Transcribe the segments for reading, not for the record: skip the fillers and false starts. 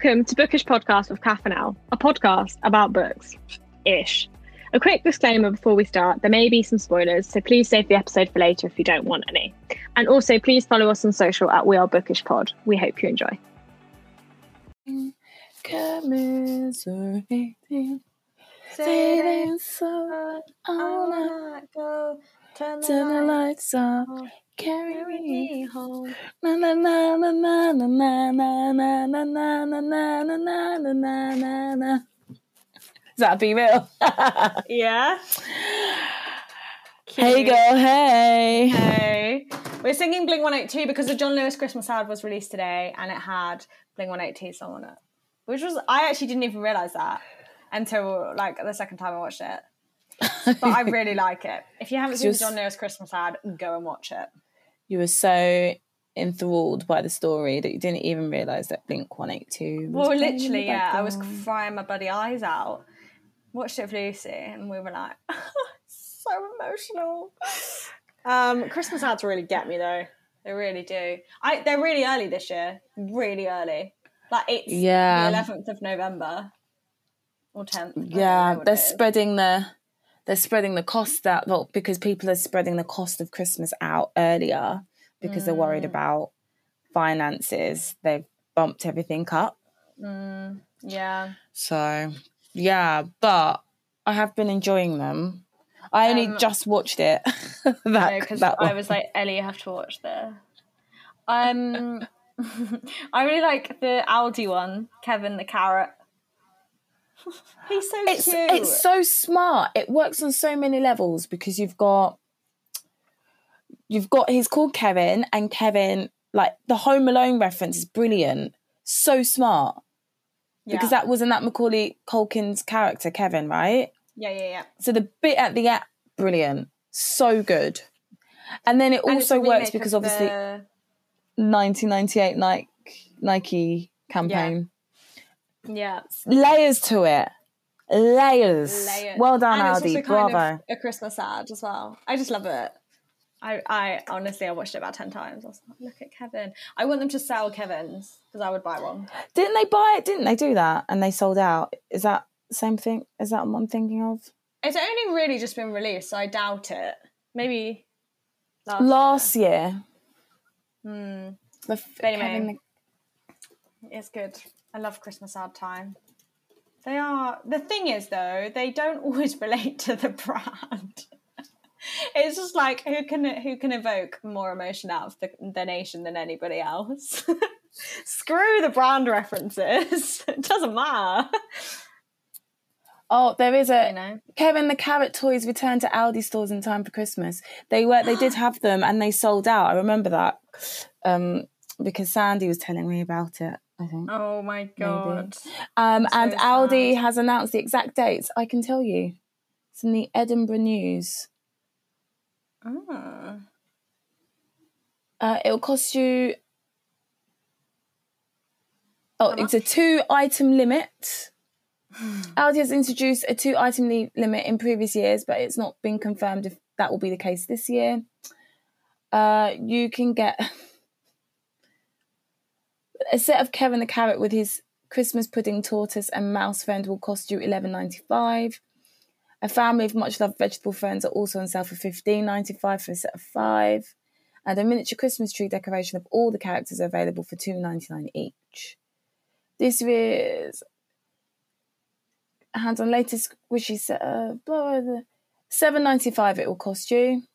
Welcome to Bookish Podcast with Kath and Elle, a podcast about books-ish. A quick disclaimer before we start, there may be some spoilers, so please save the episode for later if you don't want any. And also, please follow us on social at We Are Bookish Pod. We hope you enjoy. Commiserating, fading so all night, go turn the lights off, carry me home. Na na na na na na na na na na na na na na na na na na. Is that Be Real? Yeah. Hey girl, hey. Hey. We're singing Blink-182 because the John Lewis Christmas ad was released today and it had Blink-182 song on it. Which was, I actually didn't even realise that until like the second time I watched it. But I really like it. If you haven't seen the John Lewis Christmas ad, go and watch it. You were so enthralled by the story that you didn't even realise that Blink-182 was well, literally, yeah. I was crying my bloody eyes out. Watched it with Lucy and we were like, so emotional. Christmas ads really get me though. They really do. They're really early this year. Really early. Like it's the 11th of November or 10th. Yeah, they're spreading the cost out, well, because people are spreading the cost of Christmas out earlier because they're worried about finances. They've bumped everything up. Yeah. So, yeah, but I have been enjoying them. I only just watched it. Because I was like, Ellie, you have to watch this. I really like the Aldi one, Kevin the Carrot. He's so cute. It's so smart. It works on so many levels because you've got he's called Kevin, and Kevin, like the Home Alone reference is brilliant. So smart. Yeah. Because wasn't that Macaulay Culkin's character, Kevin, right? Yeah. So the bit at the end, brilliant. So good. And then it also works because obviously 1998 Nike campaign. Yeah. Layers to it. Layers. Well done, and Aldi. It's Bravo. Kind of a Christmas ad as well. I just love it. I honestly, I watched it about 10 times. I was like, look at Kevin. I want them to sell Kevins because I would buy one. Didn't they buy it? Didn't they do that? And they sold out. Is that the same thing? Is that what I'm thinking of? It's only really just been released, so I doubt it. Maybe last year. Anyway, it's good. I love Christmas ad time. They are. The thing is, though, they don't always relate to the brand. It's just like who can evoke more emotion out of the nation than anybody else. Screw the brand references. It doesn't matter. Oh, there is Kevin the Carrot toys returned to Aldi stores in time for Christmas. They did have them and they sold out. I remember that because Sandy was telling me about it, I think. Oh my God. And Aldi has announced the exact dates. I can tell you. It's in the Edinburgh News. It'll cost you... it's a 2-item limit. Aldi has introduced a 2-item limit in previous years, but it's not been confirmed if that will be the case this year. You can get a set of Kevin the Carrot with his Christmas pudding, tortoise and mouse friend will cost you $11.95. A family of much-loved vegetable friends are also on sale for $15.95 for a set of 5. And a miniature Christmas tree decoration of all the characters are available for $2.99 each. This is hands-on latest squishy set of $7.95 it will cost you.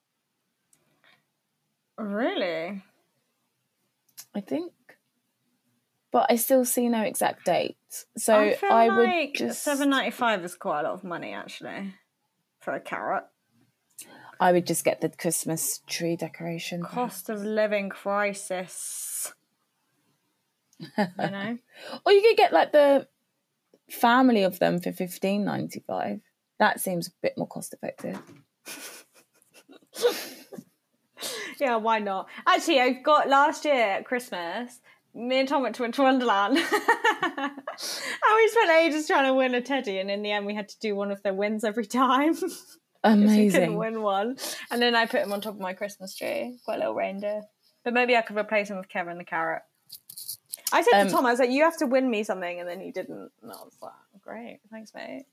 Really? I think. But I still see no exact date. So I would just... $7.95 is quite a lot of money, actually, for a carrot. I would just get the Christmas tree decoration. Cost of living crisis. You know? Or you could get like the family of them for $15.95. That seems a bit more cost effective. Yeah, why not? Actually, I got last year at Christmas, me and Tom went to Winter Wonderland. And we spent ages trying to win a teddy, and in the end we had to do one of their wins every time. Amazing. We couldn't win one. And then I put him on top of my Christmas tree. Got a little reindeer. But maybe I could replace him with Kevin the Carrot. I said to Tom, I was like, you have to win me something, and then he didn't. And I was like, great, thanks, mate.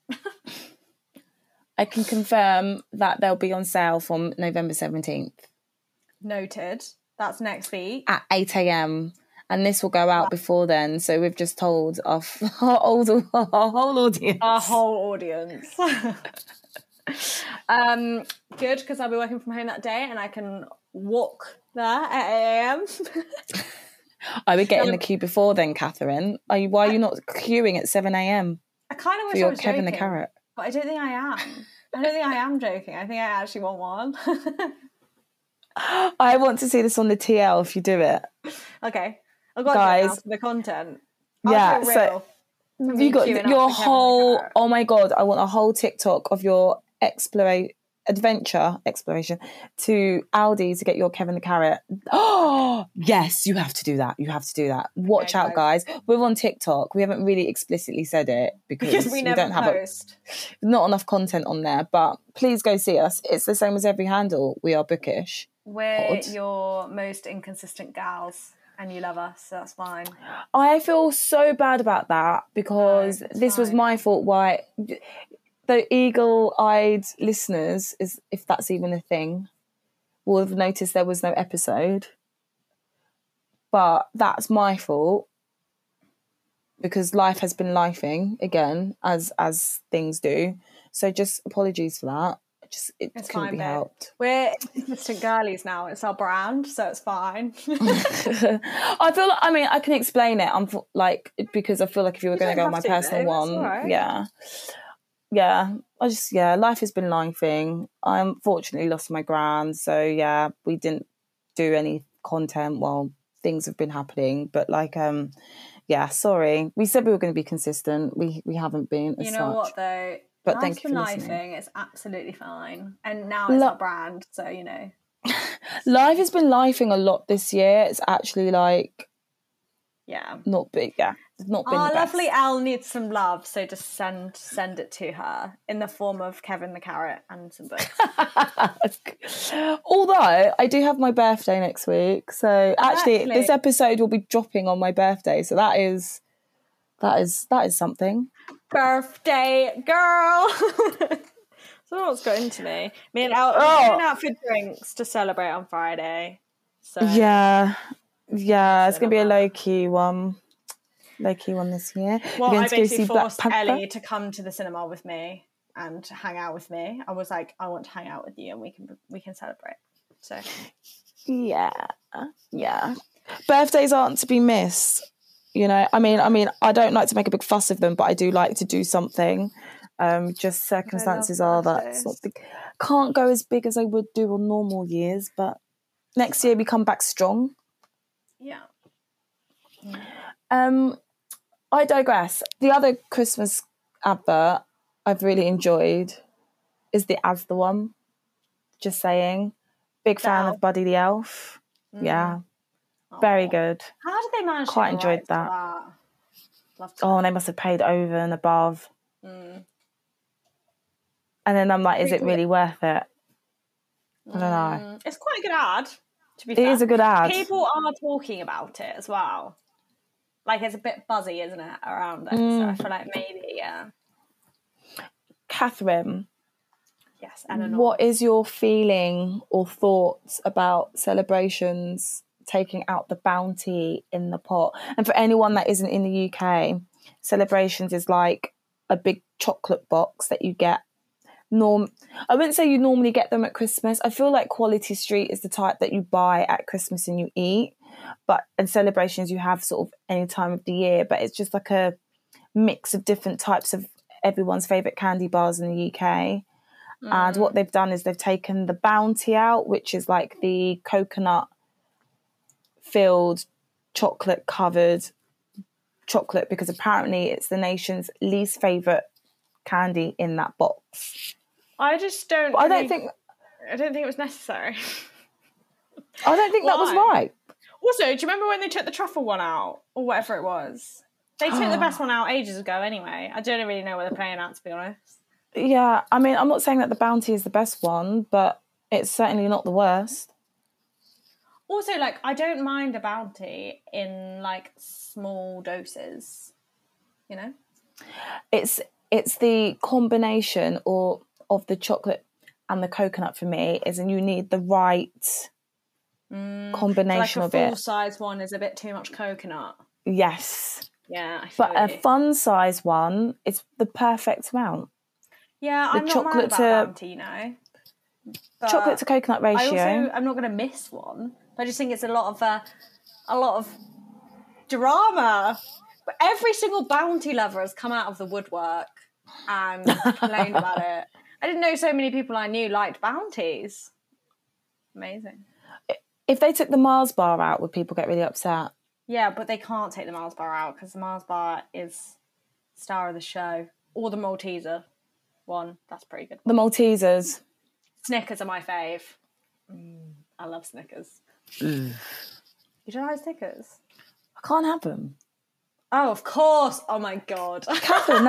I can confirm that they'll be on sale from November 17th. Noted. That's next week. At 8 a.m. And this will go out before then. So we've just told our whole audience. Our whole audience. Good, because I'll be working from home that day and I can walk there at 8 a.m. I would get in the queue before then, Catherine. Why are you not queuing at 7 a.m? I kind of wish for your I was Kevin joking, the Carrot? but I don't think I am. I don't think I am joking. I think I actually want one. I want to see this on the TL if you do it. Okay. I've got Guys, to now for the content. Yeah, so you got your whole, oh my God, I want a whole TikTok of your exploration to Aldi to get your Kevin the Carrot. Oh, yes, you have to do that. Watch out, guys. We're on TikTok. We haven't really explicitly said it because we never don't have not enough content on there, but please go see us. It's the same as every handle. We are bookish. We're your most inconsistent gals. And you love us, so that's fine. I feel so bad about that because this was my fault. Why the eagle-eyed listeners, if that's even a thing, will have noticed there was no episode. But that's my fault because life has been lifing again, as things do. So just apologies for that. It couldn't be helped. We're instant girlies now. It's our brand, so it's fine. I feel like, I can explain it. I'm like, because I feel like if you were going to go on my personal one, right. Life has been lifing. I unfortunately lost my gran, so we didn't do any content while things have been happening. But sorry. We said we were going to be consistent. We haven't been. You know what though? But thank you for listening. It's absolutely fine. And now it's our brand, so you know. Life has been lifing a lot this year. It's actually not big. Yeah, it's not been. Our lovely Elle needs some love, so just send it to her in the form of Kevin the Carrot and some books. Although I do have my birthday next week, so actually this episode will be dropping on my birthday. So that is something. Birthday girl. So what's got into me? Me and Elle are going out for drinks to celebrate on Friday. So yeah, it's gonna be a low key one this year. Well, I basically forced Ellie to come to the cinema with me and hang out with me. I was like, I want to hang out with you, and we can celebrate. So yeah. Birthdays aren't to be missed. You know, I mean, I don't like to make a big fuss of them, but I do like to do something. Just circumstances are that sort of can't go as big as I would do on normal years, but next year we come back strong. Yeah. I digress. The other Christmas advert I've really enjoyed is the As the one. Just saying. Big fan of Buddy the Elf. Yeah. Very good. How did they manage to quite enjoyed that. And they must have paid over and above. And then I'm like, is it really worth it? I don't know. It's quite a good ad, to be fair. It is a good ad. People are talking about it as well. Like, it's a bit buzzy, isn't it, around it? So I feel like maybe, Catherine. Yes, Eleanor. What is your feeling or thoughts about celebrations taking out the bounty in the pot? And for anyone that isn't in the UK, celebrations is like a big chocolate box that you get. I wouldn't say you normally get them at Christmas. I feel like Quality Street is the type that you buy at Christmas and you eat, and celebrations you have sort of any time of the year, but it's just like a mix of different types of everyone's favourite candy bars in the UK. And what they've done is they've taken the bounty out, which is like the coconut filled chocolate covered chocolate, because apparently it's the nation's least favourite candy in that box. I just don't. I don't think it was necessary. I don't think that was right. Also, do you remember when they took the truffle one out or whatever it was? They took the best one out ages ago. Anyway, I don't really know what they're playing at, to be honest. Yeah, I mean, I'm not saying that the bounty is the best one, but it's certainly not the worst. Also, like, I don't mind a Bounty in, like, small doses, you know? It's the combination of the chocolate and the coconut for me, and you need the right combination so like of it. A full-size one is a bit too much coconut. Yes. Yeah, I feel but a fun size one is the perfect amount. Yeah, I'm not mad about Bounty, you know. Chocolate to coconut ratio. I'm not going to miss one. I just think it's a lot of drama. But every single Bounty lover has come out of the woodwork and complained about it. I didn't know so many people I knew liked Bounties. Amazing. If they took the Mars bar out, would people get really upset? Yeah, but they can't take the Mars bar out because the Mars bar is star of the show. Or the Malteser one. That's pretty good. The Maltesers. Snickers are my fave. I love Snickers. You don't like Snickers? I can't have them. Oh, of course. Oh, my God. Catherine,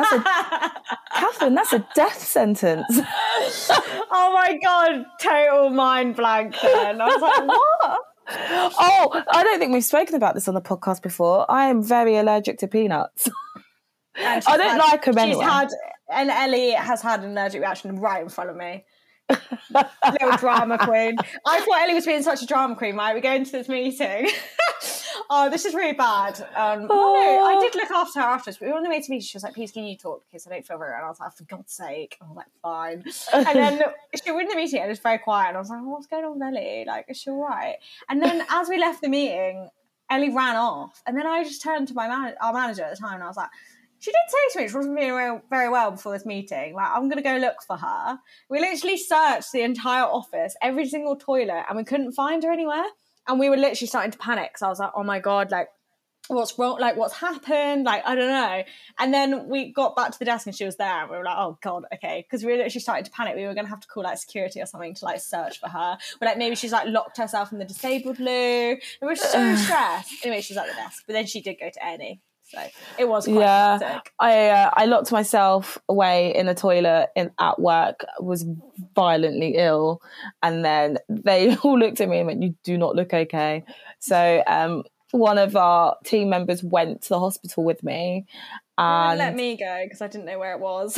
that's a death sentence. Oh, my God. Total mind blank then. I was like, what? Oh, I don't think we've spoken about this on the podcast before. I am very allergic to peanuts. I don't like them anyway. And Ellie has had an allergic reaction right in front of me. Little drama queen. I thought Ellie was being such a drama queen, right? We go into this meeting. Oh, this is really bad. No, I did look after her afterwards, but we were on the way to meet. She was like, please, can you talk? Because I don't feel very well. And I was like, for God's sake. I was like, fine. And then she was in the meeting and it was very quiet. And I was like, what's going on with Ellie? Like, is she all right? And then as we left the meeting, Ellie ran off. And then I just turned to our manager at the time and I was like, she did say to me she wasn't feeling very well before this meeting. Like, I'm going to go look for her. We literally searched the entire office, every single toilet, and we couldn't find her anywhere. And we were literally starting to panic because I was like, oh my God, like, what's wrong? Like, what's happened? Like, I don't know. And then we got back to the desk and she was there. And we were like, oh God, okay. Because we were literally starting to panic. We were going to have to call like security or something to like search for her. But like maybe she's like locked herself in the disabled loo. We were so stressed. Anyway, she's at the desk. But then she did go to A&E. So it was quite sick. I locked myself away in a toilet at work, was violently ill, and then they all looked at me and went, you do not look okay. So one of our team members went to the hospital with me. And let me go because I didn't know where it was.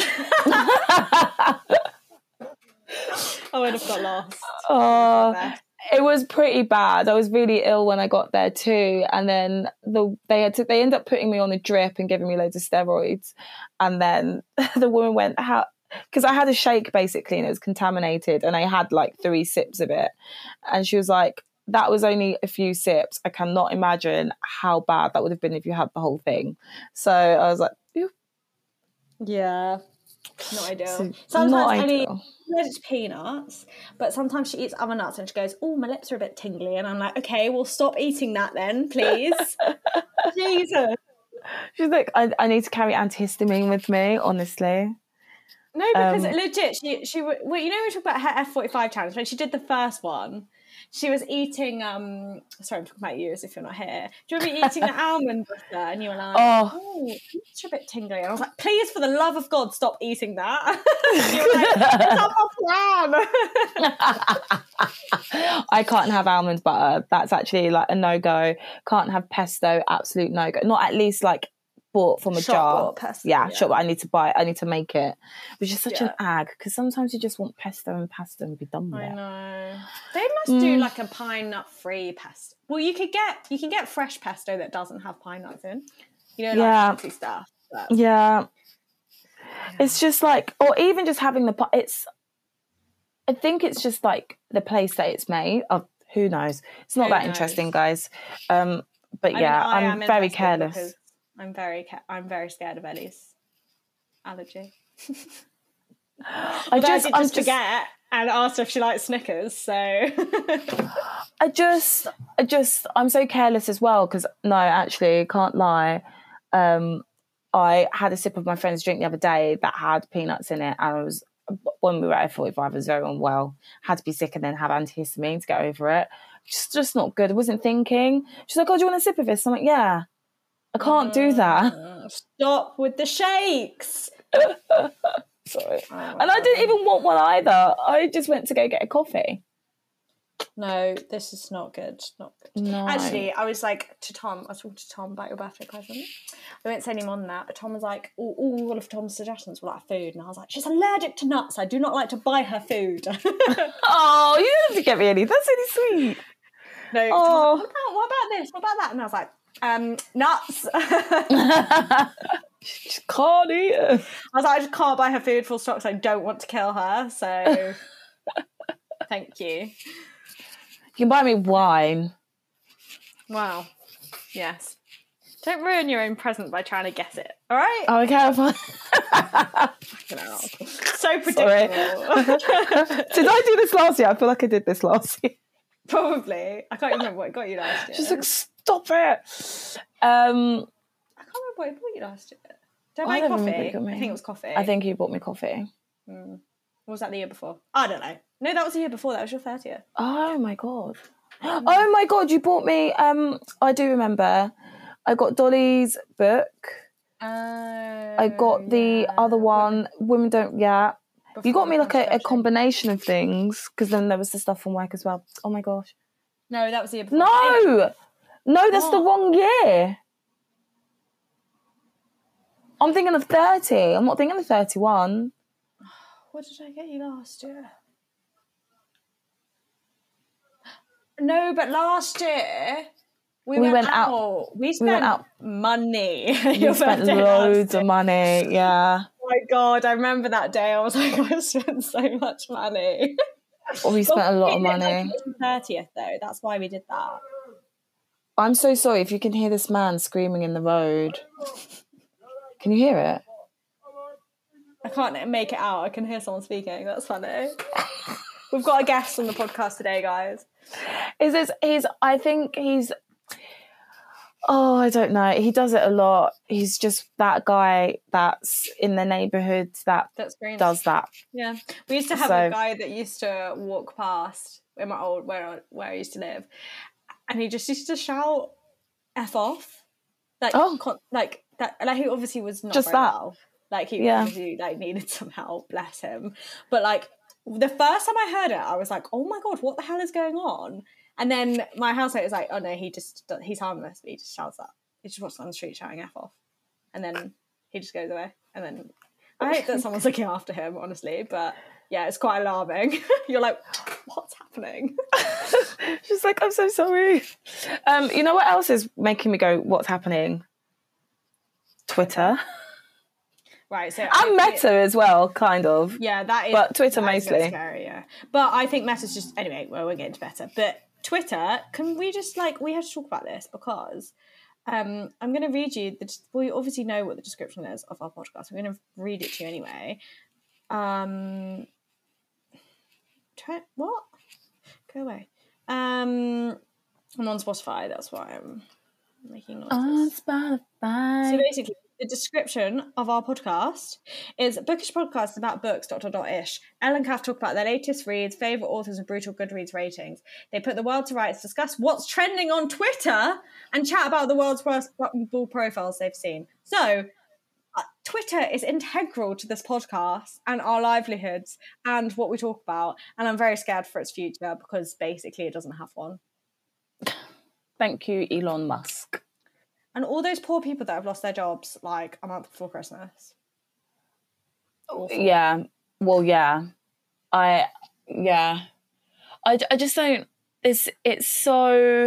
I would have got lost. It was pretty bad. I was really ill when I got there too, and then they ended up putting me on a drip and giving me loads of steroids, and then the woman went, "How?" Because I had a shake basically, and it was contaminated, and I had like 3 sips of it, and she was like, "That was only a few sips. I cannot imagine how bad that would have been if you had the whole thing." So I was like, "Ew." Yeah. Not ideal. So, sometimes Ellie eats peanuts, but sometimes she eats other nuts and she goes, oh, my lips are a bit tingly. And I'm like, okay, well, stop eating that then, please. Jesus. She's like, I need to carry antihistamine with me, honestly. No, because legit, she well, you know, we talk about her F45 challenge. When she did the first one, she was eating, sorry, I'm talking about you as if you're not here. Do you remember eating the almond butter? And you were like, oh, it's a bit tingly. And I was like, please, for the love of God, stop eating that. You were like, it's not my plan. I can't have almond butter. That's actually like a no-go. Can't have pesto, absolute no-go. Not at least like bought from a jar. Pesto, yeah, sure, but I need to buy it. I need to make it. Which is such an ag, because sometimes you just want pesto and pasta and be done with it. I know. They must do like a pine nut free pesto. Well, you can get fresh pesto that doesn't have pine nuts in. You know, like fancy stuff. But... Yeah. It's just like, or even just having I think it's just like the place that it's made. Oh, who knows? It's not that interesting, guys. But yeah, I'm very careless. I'm very scared of Ellie's allergy. I'm just forget and asked her if she likes Snickers. So I'm so careless as well because no, actually, can't lie. I had a sip of my friend's drink the other day that had peanuts in it, and when we were at F45, I was very unwell. Had to be sick and then have antihistamine to get over it. Just not good. I wasn't thinking. She's like, "Oh, do you want a sip of this?" I'm like, "Yeah." I can't do that. Stop with the shakes. Sorry. And I didn't even want one either. I just went to go get a coffee. No, this is not good. Not good. No. Actually, I was like to Tom. I was talking to Tom about your birthday present. I won't say any more than that. But Tom was like, all of Tom's suggestions were like food, and I was like, she's allergic to nuts. I do not like to buy her food. Oh, you didn't have to get me any. That's really sweet. No. Oh. What about this? What about that? And I was like, nuts. She just can't eat it. I was like, I just can't buy her food full stop because I don't want to kill her. So, thank you. You can buy me wine. Wow. Yes. Don't ruin your own present by trying to guess it. All right? Oh, okay, fine. Fucking hell. So predictable. Did I do this last year? I feel like I did this last year. Probably. I can't even remember what got you last year. Just like, stop it. I can't remember what it bought you last year. Did I buy don't remember coffee? what you got me. I think it was coffee. I think you bought me coffee. Or was that the year before? I don't know. No, that was the year before. That was your 30th. Oh my god. Oh my god, you bought me I do remember. I got Dolly's book. I got the other one, Women Don't Yap. You got me like a combination of things, because then there was the stuff from work as well. Oh my gosh. No, that was the year before. No, that's the wrong year. I'm thinking of 30. I'm not thinking of 31. What did I get you last year? No, but last year we went out. We spent money. We spent loads of money, yeah. Oh my god, I remember that day. I was like, I spent so much money. Well, we spent a lot of money. 30th though, that's why we did that. I'm so sorry if you can hear this man screaming in the road. Can you hear it? I can't make it out. I can hear someone speaking. That's funny. We've got a guest on the podcast today, guys. I think he's, I don't know. He does it a lot. He's just that guy that's in the neighbourhood that's does that. Yeah. We used to have a guy that used to walk past in my old, where I used to live, and he just used to shout F off. Like that, like he obviously was not just very that. Well. Like he obviously needed some help, bless him. But like the first time I heard it, I was like, oh my god, what the hell is going on? And then my housemate was like, oh no, he's harmless, but he just shouts that. He just walks down the street shouting F off. And then he just goes away. And then I hope that someone's looking after him, honestly. But yeah, it's quite alarming. You're like, what's happening? She's like, I'm so sorry. You know what else is making me go, what's happening? Twitter. Right, so and Meta as well, kind of. Yeah, that is. But Twitter mostly. Scary, yeah. But I think Meta's just anyway. Well, we're getting to Meta, but Twitter. Can we just we have to talk about this because I'm going to read you. Well, you obviously know what the description is of our podcast. I'm going to read it to you anyway. What? Go away. I'm on Spotify. That's why I'm making noises. On Spotify. So basically, the description of our podcast is bookish podcast about books, ish. Elle and Kath talk about their latest reads, favourite authors and brutal Goodreads ratings. They put the world to rights, discuss what's trending on Twitter, and chat about the world's worst bull profiles they've seen. So, Twitter is integral to this podcast and our livelihoods and what we talk about. And I'm very scared for its future because basically it doesn't have one. Thank you, Elon Musk. And all those poor people that have lost their jobs, like, a month before Christmas. Awful. Yeah. Well, yeah. I just don't... It's so...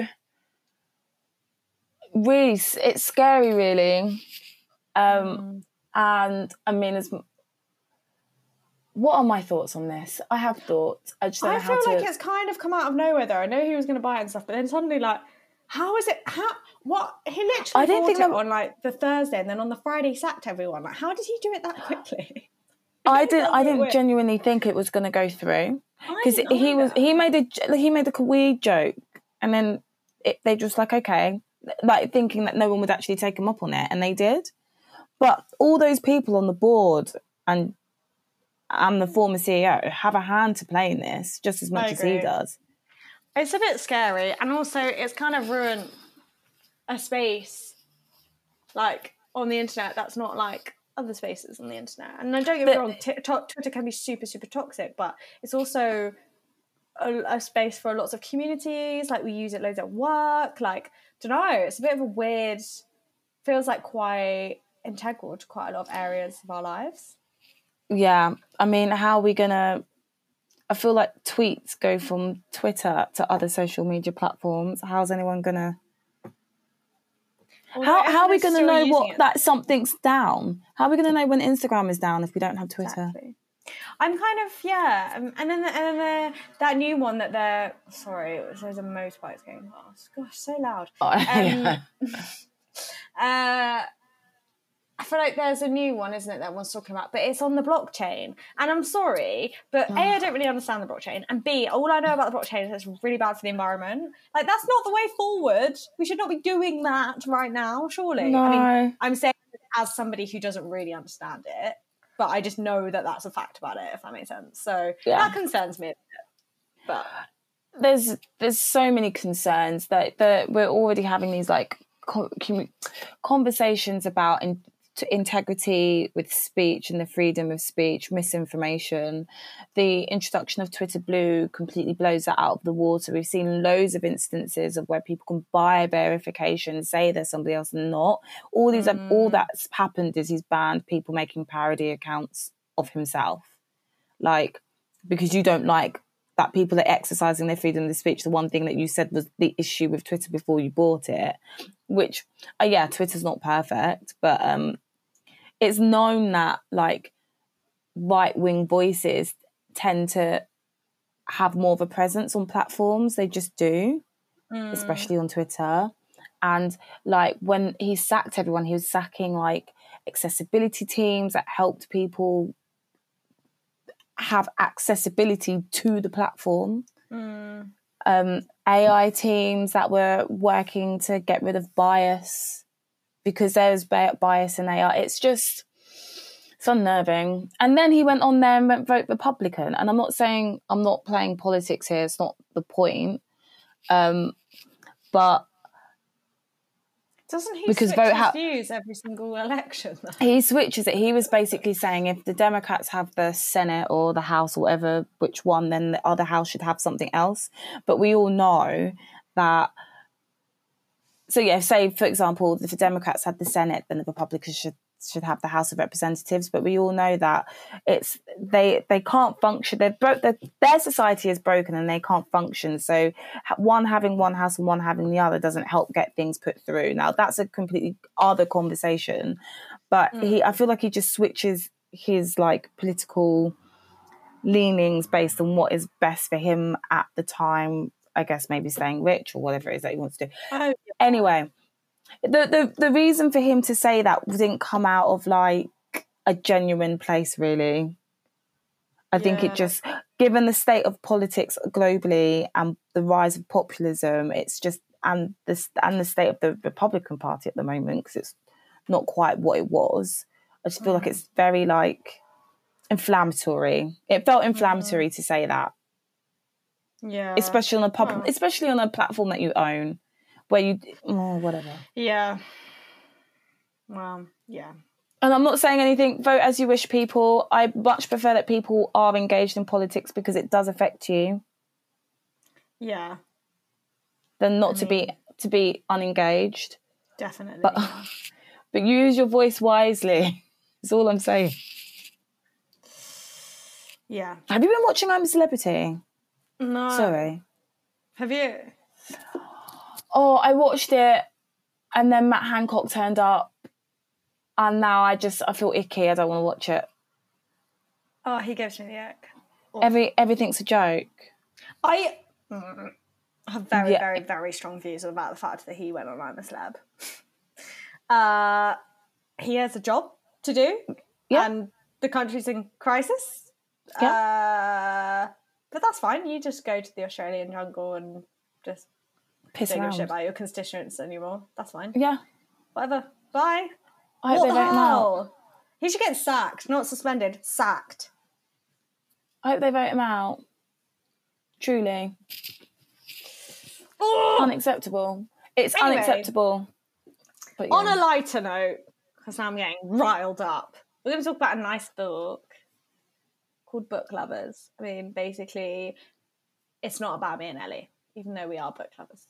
Really, it's scary, really. And, I mean, what are my thoughts on this? I have thoughts. I just don't know how to... I feel like it's kind of come out of nowhere, though. I know he was going to buy it and stuff, but then suddenly, like... How is it? What? He literally bought it on like the Thursday, and then on the Friday sacked everyone. Like, how did he do it that quickly? I didn't genuinely think it was going to go through because he made a weird joke, and then they just like okay, like thinking that no one would actually take him up on it, and they did. But all those people on the board and the former CEO have a hand to play in this just as much as he does. It's a bit scary, and also it's kind of ruined a space, like, on the internet that's not like other spaces on the internet. And don't get me wrong, Twitter can be super, super toxic, but it's also a space for lots of communities. Like we use it loads at work. Like, don't know, it's a bit of a weird. Feels like quite integral to quite a lot of areas of our lives. Yeah, I mean, how are we gonna? I feel like tweets go from Twitter to other social media platforms. How's anyone gonna? How are we gonna know that something's down? How are we gonna know when Instagram is down if we don't have Twitter? Exactly. I'm kind of and then that new one that they're sorry, there's a motorbike going past. Gosh, so loud. I feel like there's a new one, isn't it, that one's talking about, but it's on the blockchain. And I'm sorry, but A, I don't really understand the blockchain, and B, all I know about the blockchain is it's really bad for the environment. Like, that's not the way forward. We should not be doing that right now, surely. No. I mean, I'm saying it as somebody who doesn't really understand it, but I just know that that's a fact about it, if that makes sense. So that concerns me a bit. But there's so many concerns that we're already having these like conversations about integrity with speech and the freedom of speech, misinformation. The introduction of Twitter Blue completely blows that out of the water. We've seen loads of instances of where people can buy verification, say they're somebody else and not. All that's happened is he's banned people making parody accounts of himself. Like, because you don't like that people are exercising their freedom of speech. The one thing that you said was the issue with Twitter before you bought it, which, Twitter's not perfect, but it's known that like right-wing voices tend to have more of a presence on platforms. They just do, especially on Twitter. And like when he sacked everyone, he was sacking like accessibility teams that helped people have accessibility to the platform. AI teams that were working to get rid of bias because there's bias in AI. It's unnerving. And then he went on there and went vote Republican. And I'm not saying I'm not playing politics here. It's not the point. But doesn't he switch his views every single election? He switches it. He was basically saying if the Democrats have the Senate or the House or whatever, which one, then the other house should have something else. But we all know that. So yeah, say for example, if the Democrats had the Senate, then the Republicans should have the House of Representatives. But we all know that they can't function. Their society is broken and they can't function. So one having one house and one having the other doesn't help get things put through. Now that's a completely other conversation. But I feel like he just switches his like political leanings based on what is best for him at the time. I guess maybe staying rich or whatever it is that he wants to do. Oh, yeah. Anyway, the reason for him to say that didn't come out of like a genuine place, really. I think it just, given the state of politics globally and the rise of populism, it's just and the state of the Republican Party at the moment, because it's not quite what it was. I just feel like it's very like inflammatory. It felt inflammatory to say that. Yeah, especially on a platform that you own, where you whatever. Yeah. Well, yeah. And I'm not saying anything. Vote as you wish, people. I much prefer that people are engaged in politics because it does affect you. Yeah. Than not to be unengaged. Definitely. But use your voice wisely. That's all I'm saying. Yeah. Have you been watching I'm a Celebrity? No. Sorry. Have you? Oh, I watched it and then Matt Hancock turned up and now I feel icky. I don't want to watch it. Oh, he gives me the ick. Everything's a joke. I have very, very, very strong views about the fact that he went on I'm a Celeb. He has a job to do and the country's in crisis. Yeah. But that's fine. You just go to the Australian jungle and just piss don't around. give a shit about your constituents anymore. That's fine. Yeah. Whatever. Bye. I hope they vote him out. He should get sacked, not suspended. Sacked. I hope they vote him out. Truly. Unacceptable. It's unacceptable. But, on a lighter note, because now I'm getting riled up, we're going to talk about a nice book called Book Lovers. I mean, basically, it's not about me and Ellie, even though we are book lovers.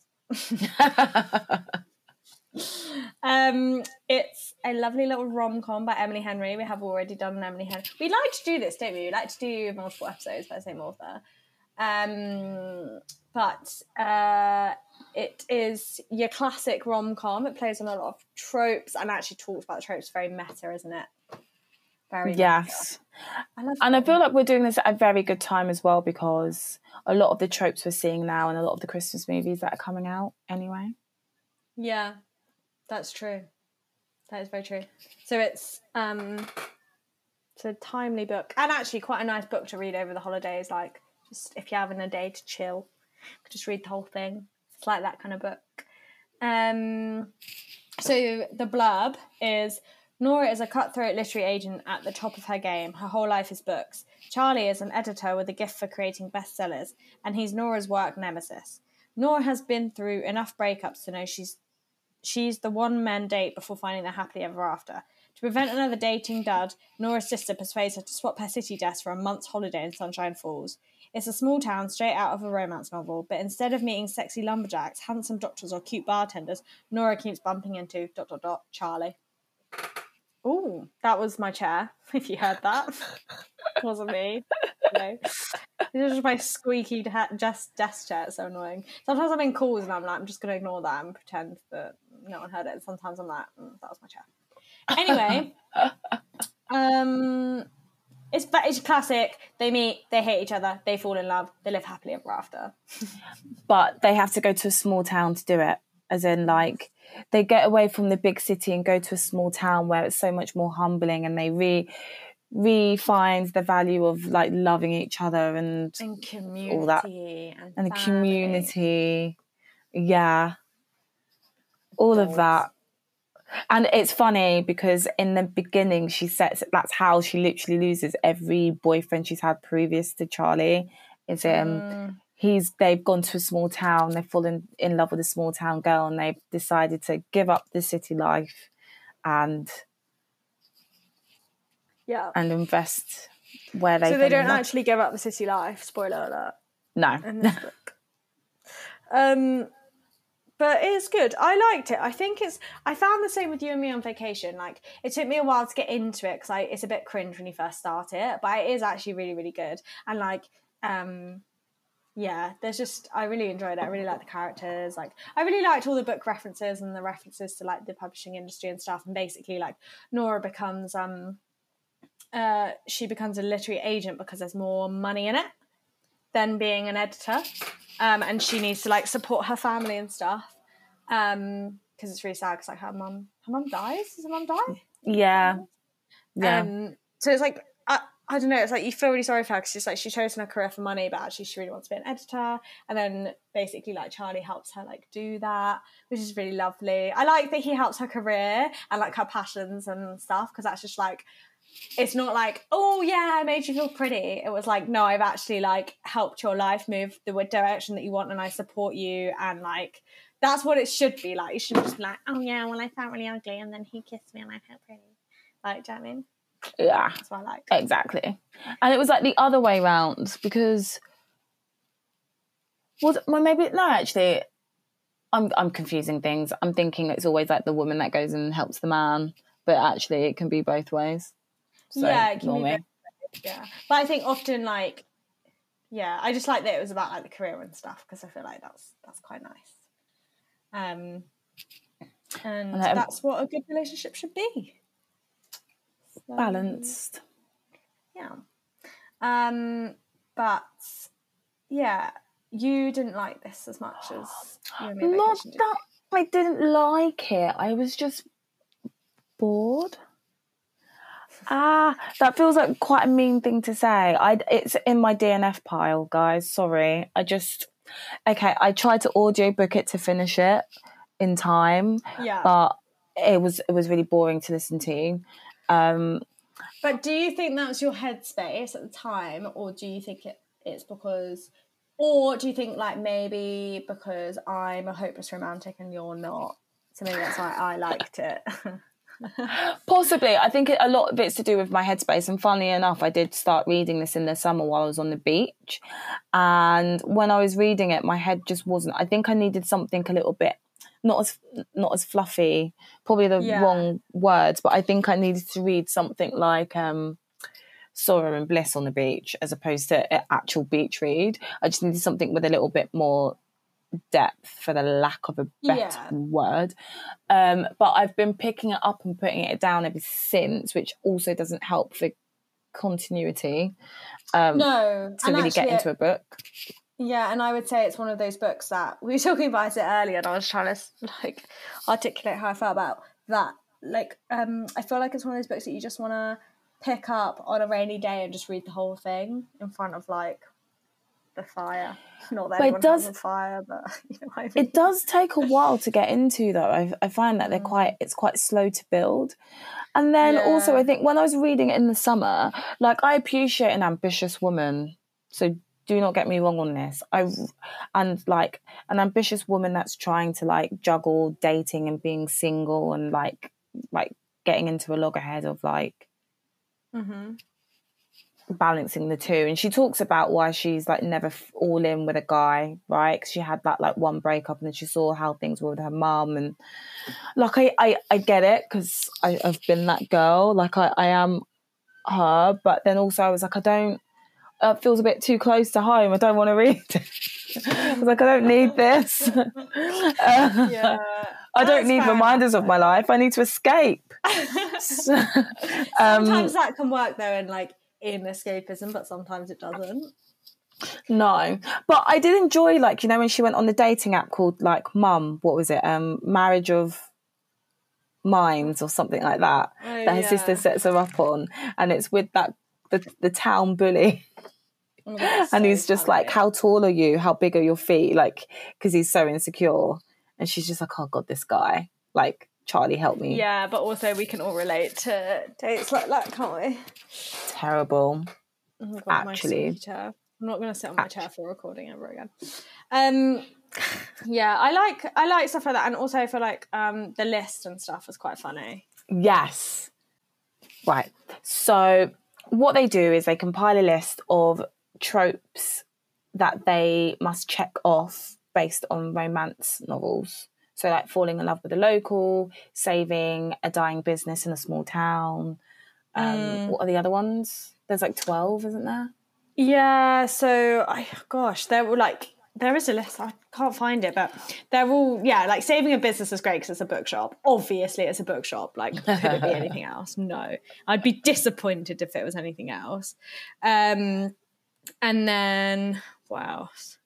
It's a lovely little rom-com by Emily Henry. We have already done an Emily Henry. We like to do this, don't we? We like to do multiple episodes by the same author. But it is your classic rom-com. It plays on a lot of tropes and actually talks about the tropes. Very meta, isn't it? Very yes. meta. I feel like we're doing this at a very good time as well, because a lot of the tropes we're seeing now and a lot of the Christmas movies that are coming out anyway. Yeah, that's true. That is very true. So it's a timely book, and actually quite a nice book to read over the holidays. Like, just if you're having a day to chill, just read the whole thing. It's like that kind of book. So the blurb is: Nora is a cutthroat literary agent at the top of her game. Her whole life is books. Charlie is an editor with a gift for creating bestsellers, and he's Nora's work nemesis. Nora has been through enough breakups to know she's the one men date before finding their happily ever after. To prevent another dating dud, Nora's sister persuades her to swap her city desk for a month's holiday in Sunshine Falls. It's a small town straight out of a romance novel, but instead of meeting sexy lumberjacks, handsome doctors or cute bartenders, Nora keeps bumping into ... Charlie. Ooh, that was my chair, if you heard that. It wasn't me. No. This is just my squeaky desk chair. It's so annoying. Sometimes I'm in calls and I'm like, I'm just going to ignore that and pretend that no one heard it. Sometimes I'm like, that was my chair. Anyway, it's classic. They meet, they hate each other, they fall in love, they live happily ever after. But they have to go to a small town to do it. As in, like, they get away from the big city and go to a small town where it's so much more humbling, and they re-find the value of, like, loving each other and community all that. and the community. Yeah. All of that. And it's funny because in the beginning that's how she literally loses every boyfriend she's had previous to Charlie. Is they've gone to a small town, they've fallen in love with a small town girl, and they've decided to give up the city life and invest where they. So they don't actually give up the city life. Spoiler alert. No. In this book. But it's good. I liked it. I found the same with You and Me on Vacation. Like, it took me a while to get into it because it's a bit cringe when you first start it, but it is actually really, really good. And like, I really enjoyed it. I really liked the characters. Like, I really liked all the book references and the references to like the publishing industry and stuff. And basically, like, Nora becomes she becomes a literary agent because there's more money in it than being an editor. And she needs to like support her family and stuff. Because it's really sad because like her mum dies. Does her mum die? Yeah. So it's like I don't know, it's like you feel really sorry for her because she's like she chose her career for money, but actually she really wants to be an editor. And then basically like Charlie helps her like do that, which is really lovely. I like that he helps her career and like her passions and stuff, because that's just like, it's not like, oh yeah, I made you feel pretty. It was like, no, I've actually like helped your life move the direction that you want, and I support you. And like, that's what it should be like. You shouldn't just be like, oh yeah, well I felt really ugly and then he kissed me and I felt pretty. Like, do you know what I mean? Yeah, that's what I like. Exactly. And it was like the other way round, because actually I'm confusing things. I'm thinking it's always like the woman that goes and helps the man, but actually it can be both ways. So, yeah, it can be both ways. Yeah, but I think often like, yeah, I just like that it was about like the career and stuff, because I feel like that's quite nice. And that's what a good relationship should be. Balanced. Yeah. But yeah, you didn't like this as much as You and Me on Vacation. Not that I didn't like it. I was just bored. That feels like quite a mean thing to say. It's in my DNF pile, guys. Sorry. I tried to audiobook it to finish it in time. Yeah. But it was really boring to listen to. But do you think that was your headspace at the time, or do you think it's because, or do you think like maybe because I'm a hopeless romantic and you're not, so maybe that's why I liked it? Possibly. I think a lot of it's to do with my headspace. And funnily enough, I did start reading this in the summer while I was on the beach. And when I was reading it, my head just wasn't. I think I needed something a little bit not as fluffy. Probably the wrong words, but I think I needed to read something like Sorrow and Bliss on the beach as opposed to an actual beach read. I just needed something with a little bit more depth, for the lack of a better word. But I've been picking it up and putting it down ever since, which also doesn't help for continuity. No, to really get into a book. Yeah, and I would say it's one of those books that we were talking about it earlier, and I was trying to like articulate how I felt about that. Like, I feel like it's one of those books that you just want to pick up on a rainy day and just read the whole thing in front of like the fire. Not that anyone has a fire, but you know what I mean. It does take a while to get into, though. I find that it's quite slow to build. And then also, I think when I was reading it in the summer, like, I appreciate an ambitious woman. So do not get me wrong on this. And like an ambitious woman that's trying to like juggle dating and being single and like getting into a loggerhead of like balancing the two. And she talks about why she's like never all in with a guy, right? Because she had that like one breakup, and then she saw how things were with her mum. And like I get it, because I've been that girl. Like I am her, but then also I was like, it feels a bit too close to home. I don't want to read it. I was like, I don't need this. I don't need reminders of my life. I need to escape. Sometimes that can work though, in escapism, but sometimes it doesn't. No, but I did enjoy, like, you know, when she went on the dating app called like Mum, what was it? Marriage of Minds or something like that. Her sister sets her up on, and it's with that the town bully. And he's just like, how tall are you? How big are your feet? Like, because he's so insecure. And she's just like, oh God, this guy. Like, Charlie, help me. Yeah, but also we can all relate to dates like that, can't we? Terrible. Oh God, actually. I'm not going to sit on my chair for recording ever again. Yeah, I like stuff like that. And also I feel like the list and stuff was quite funny. Yes. Right. So what they do is they compile a list of tropes that they must check off based on romance novels. So like falling in love with a local, saving a dying business in a small town. What are the other ones? There's like 12, isn't there? Yeah, so there is a list. I can't find it, but they're all, like saving a business is great because it's a bookshop. Obviously it's a bookshop. Like, could it be anything else? No. I'd be disappointed if it was anything else. And then what else?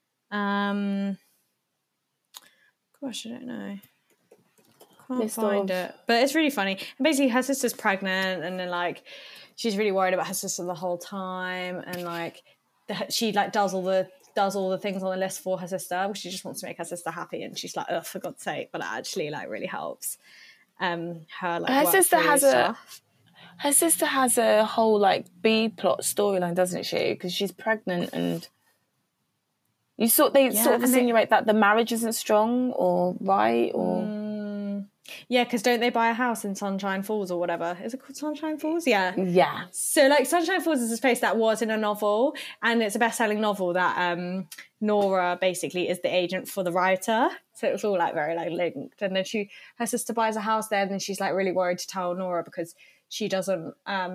Gosh, I don't know. Can't find it. But it's really funny. And basically her sister's pregnant, and then like she's really worried about her sister the whole time, and like she like does all the things on the list for her sister, because she just wants to make her sister happy, and she's like, oh, for God's sake, but it actually like really helps her sister has a whole like B plot storyline, doesn't she? Because she's pregnant, and they sort of insinuate that the marriage isn't strong or right, or yeah, because don't they buy a house in Sunshine Falls or whatever? Is it called Sunshine Falls? Yeah. So like Sunshine Falls is this place that was in a novel, and it's a best-selling novel that Nora basically is the agent for the writer. So it was all like very like linked. And then her sister buys a house there, and then she's like really worried to tell Nora because she doesn't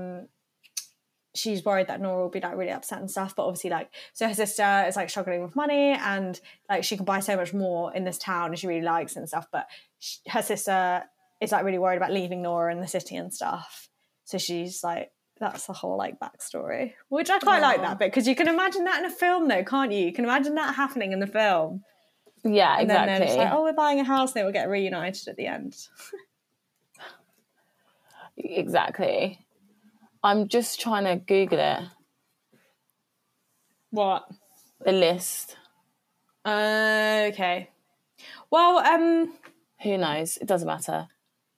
she's worried that Nora will be like really upset and stuff. But obviously like, so her sister is like struggling with money, and like she can buy so much more in this town and she really likes and stuff. But her sister is like really worried about leaving Nora in the city and stuff. So she's like, that's the whole like backstory, which I quite like that bit, because you can imagine that in a film though, can't you? You can imagine that happening in the film. Yeah, and exactly. then it's like, oh, we're buying a house, and they will get reunited at the end. Exactly. I'm just trying to Google it. What? The list. Okay. Well, who knows? It doesn't matter.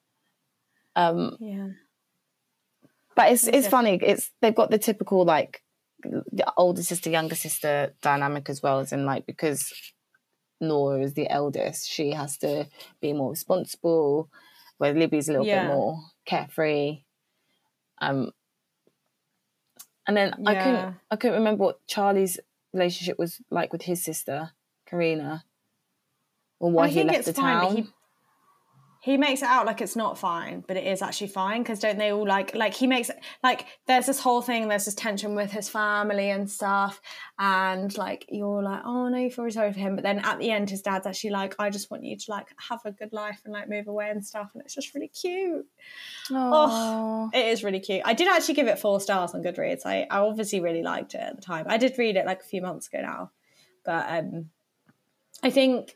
Yeah. But it's funny. They've got the typical like the older sister, younger sister dynamic as well, as in like, because Nora is the eldest, she has to be more responsible. where Libby's a little bit Yeah. more carefree. And then I couldn't remember what Charlie's relationship was like with his sister, Karina, or why he left the town. But he makes it out like it's not fine, but it is actually fine, because don't they all like he makes it like there's this whole thing, there's this tension with his family and stuff, and like you're like, oh no, you feel really sorry for him, but then at the end his dad's actually like, I just want you to like have a good life and like move away and stuff, and it's just really cute. Oh, it is really cute. I did actually give it 4 stars on Goodreads. I obviously really liked it at the time. I did read it like a few months ago now, but I think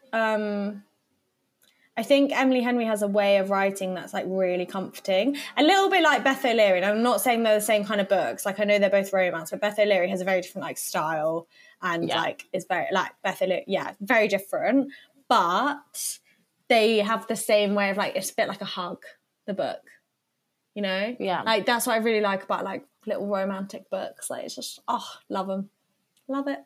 Emily Henry has a way of writing that's like really comforting. A little bit like Beth O'Leary. And I'm not saying they're the same kind of books. Like I know they're both romance, but Beth O'Leary has a very different like style and like is very like Beth O'Leary. Yeah, very different. But they have the same way of like, it's a bit like a hug, the book. You know? Yeah. Like that's what I really like about like little romantic books. Like it's just, love them. Love it.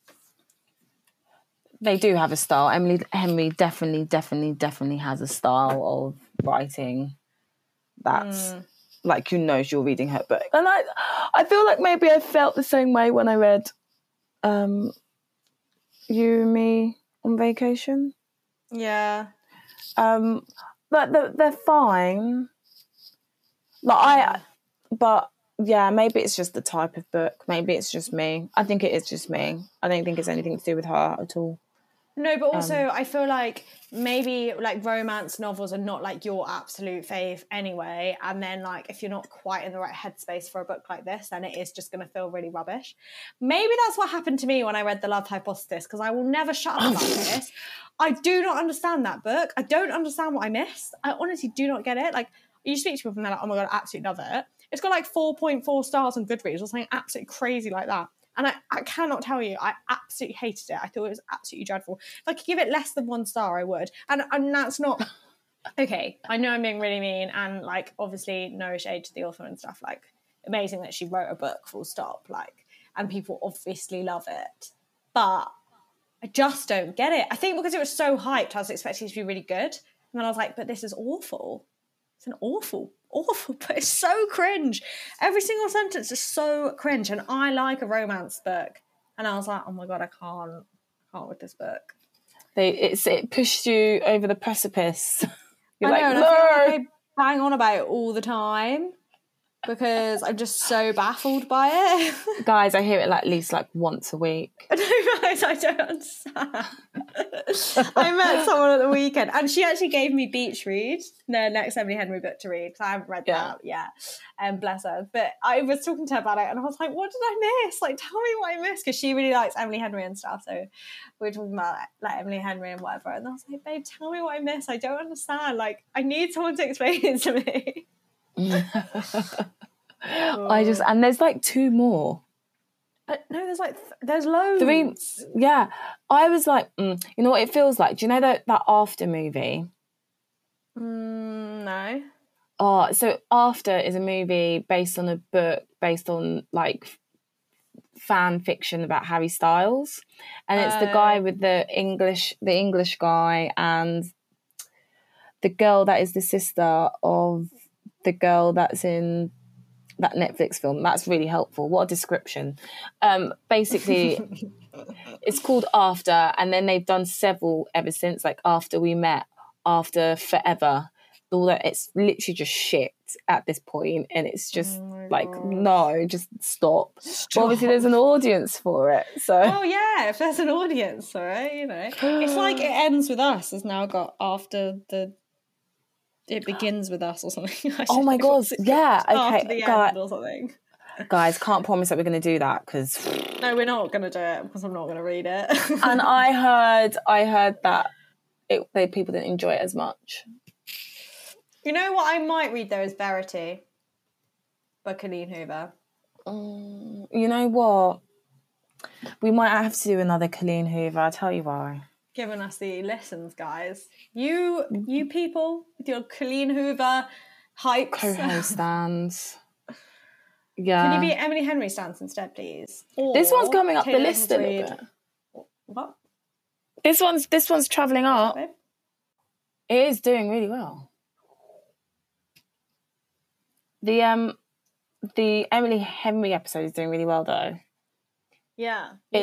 They do have a style. Emily Henry definitely has a style of writing that's like, you know, you're reading her book. And I feel like maybe I felt the same way when I read You and Me on Vacation. Yeah. But they're fine. But yeah, maybe it's just the type of book. Maybe it's just me. I think it is just me. I don't think it's anything to do with her at all. No, but also I feel like maybe like romance novels are not like your absolute fave anyway. And then like if you're not quite in the right headspace for a book like this, then it is just going to feel really rubbish. Maybe that's what happened to me when I read The Love Hypothesis, because I will never shut up about this. I do not understand that book. I don't understand what I missed. I honestly do not get it. Like you speak to people and they're like, oh my God, I absolutely love it. It's got like 4.4 stars on Goodreads or something absolutely crazy like that. And I cannot tell you, I absolutely hated it. I thought it was absolutely dreadful. If I could give it less than 1 star, I would. And that's not... Okay, I know I'm being really mean, and, like, obviously no shade to the author and stuff. Like, amazing that she wrote a book, full stop. Like, and people obviously love it. But I just don't get it. I think because it was so hyped, I was expecting it to be really good. And then I was like, but this is awful. It's an awful but it's so cringe. Every single sentence is so cringe, and I like a romance book, and I was like, oh my God, I can't with this book. It pushed you over the precipice. You're I know, like, and no. I feel like I bang on about it all the time because I'm just so baffled by it. Guys, I hear it like at least like once a week. No, guys, I don't understand. I met someone at the weekend, and she actually gave me Beach Read, the next Emily Henry book to read, because I haven't read that yet. Bless her. But I was talking to her about it, and I was like, what did I miss? Like, tell me what I missed, because she really likes Emily Henry and stuff. So we were talking about like Emily Henry and whatever, and I was like, babe, tell me what I missed. I don't understand. Like, I need someone to explain it to me. And there's like 2 more. No, there's loads. 3, yeah. I was like, you know what it feels like? Do you know that After movie? No. Oh, so After is a movie based on a book, based on like fan fiction about Harry Styles, and it's the guy with the English guy and the girl that is the sister of the girl that's in that Netflix film. That's really helpful. What a description. Basically, it's called After, and then they've done several ever since, like After We Met, After Forever. All that, it's literally just shit at this point, and it's just no, just stop. But obviously, there's an audience for it. So, oh yeah, if there's an audience for it, you know, it's like It Ends With Us has now got It Begins With Us or something. Oh my God, yeah, okay, after the end or something. Guys, can't promise that we're going to do that because no, we're not going to do it because I'm not going to read it. And I heard that people didn't enjoy it as much. You know what I might read though is Verity by Colleen Hoover. You know what? We might have to do another Colleen Hoover. I'll tell you why. Giving us the lessons, guys. You people with your Colleen Hoover hypes. Co-host stands. Yeah. Can you be Emily Henry stance instead, please? Or this one's coming up Taylor the list a little bit. What? This one's travelling up. Babe? It is doing really well. The Emily Henry episode is doing really well though. Yeah. It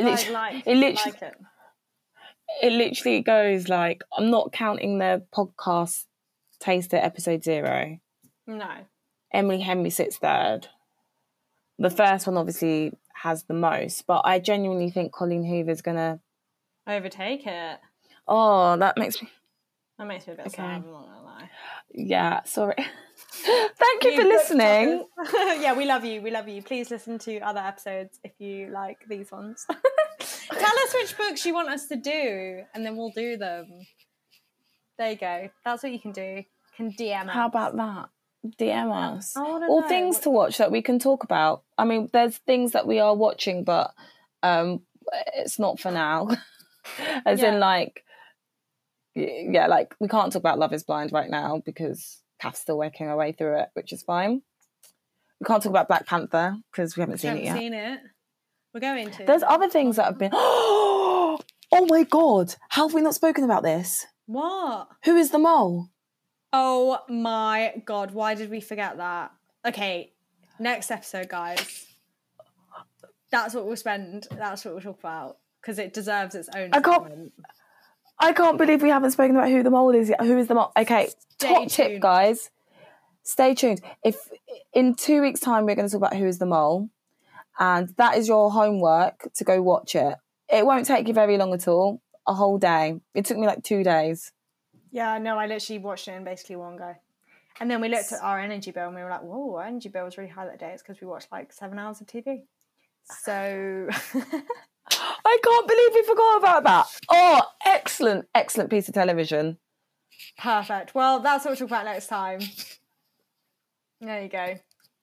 literally goes like, I'm not counting the podcast Taster episode 0. No. Emily Henry sits third. The first one obviously has the most, but I genuinely think Colleen Hoover's gonna overtake it. Oh, that makes me a bit sad, I'm not gonna lie. Yeah, sorry. Thank you for listening. Yeah, we love you. Please listen to other episodes if you like these ones. Tell us which books you want us to do, and then we'll do them. There you go. That's what you can do. You can DM us. How about that? DM us. Or things to watch that we can talk about. I mean, there's things that we are watching, but it's not for now. As in, like, yeah, like we can't talk about Love is Blind right now because Kath's still working her way through it, which is fine. We can't talk about Black Panther because we haven't seen it yet. We're going to. There's other things that have been... Oh my God. How have we not spoken about this? What? Who is the mole? Oh my God. Why did we forget that? Okay. Next episode, guys. That's what we'll talk about because it deserves its own segment. I can't believe we haven't spoken about who the mole is yet. Who is the mole? Okay, top tip, guys. Stay tuned. If in 2 weeks' time we're going to talk about who is the mole, and that is your homework to go watch it. It won't take you very long at all. A whole day. It took me like 2 days. Yeah, no, I literally watched it in basically one go. And then we looked at our energy bill and we were like, whoa, our energy bill was really high that day. It's because we watched like 7 hours of TV. So... I can't believe we forgot about that. Oh, excellent piece of television. Perfect. Well, that's what we'll talk about next time. There you go.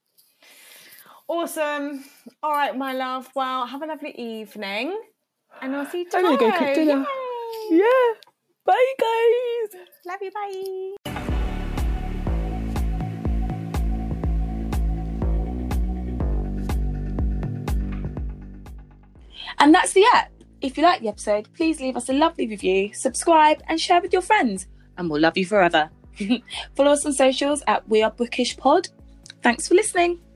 Awesome. All right, my love. Well, have a lovely evening. And I'll see you tomorrow. I'm going to go cook dinner. Yay. Yeah. Bye, guys. Love you. Bye. And that's the app. If you like the episode, please leave us a lovely review, subscribe and share with your friends. And we'll love you forever. Follow us on socials at We Are Bookish Pod. Thanks for listening.